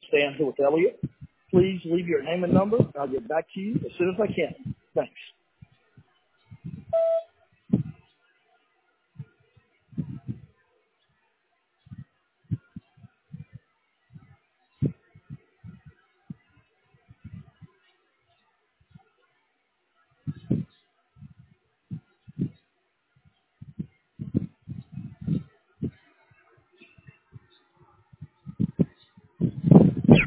stay on here with Elliot. Please leave your name and number, and I'll get back to you as soon as I can. Thanks.